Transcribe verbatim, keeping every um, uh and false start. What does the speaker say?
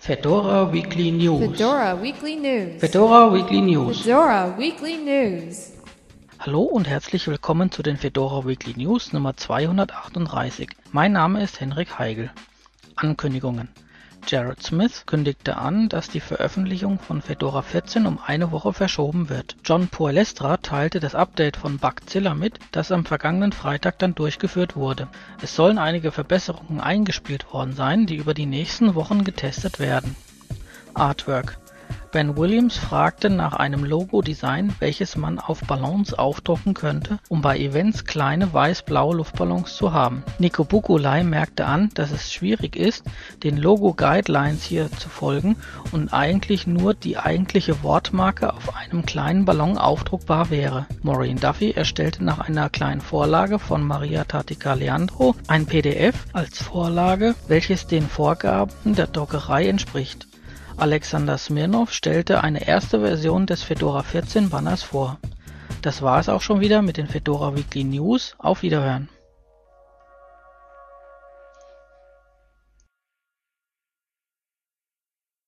Fedora Weekly News. Fedora Weekly News. Fedora Weekly News. Fedora Weekly News. Hallo und herzlich willkommen zu den Fedora Weekly News Nummer zweihundertachtunddreißig. Mein Name ist Henrik Heigl. Ankündigungen. Jared Smith kündigte an, dass die Veröffentlichung von Fedora vierzehn um eine Woche verschoben wird. John Poelestra teilte das Update von Bugzilla mit, das am vergangenen Freitag dann durchgeführt wurde. Es sollen einige Verbesserungen eingespielt worden sein, die über die nächsten Wochen getestet werden. Artwork. Ben Williams fragte nach einem Logo-Design, welches man auf Ballons aufdrucken könnte, um bei Events kleine weiß-blaue Luftballons zu haben. Nico Bukulai merkte an, dass es schwierig ist, den Logo-Guidelines hier zu folgen und eigentlich nur die eigentliche Wortmarke auf einem kleinen Ballon aufdruckbar wäre. Maureen Duffy erstellte nach einer kleinen Vorlage von Maria Tatica Leandro ein P D F als Vorlage, welches den Vorgaben der Druckerei entspricht. Alexander Smirnov stellte eine erste Version des Fedora vierzehn Banners vor. Das war es auch schon wieder mit den Fedora Weekly News. Auf Wiederhören!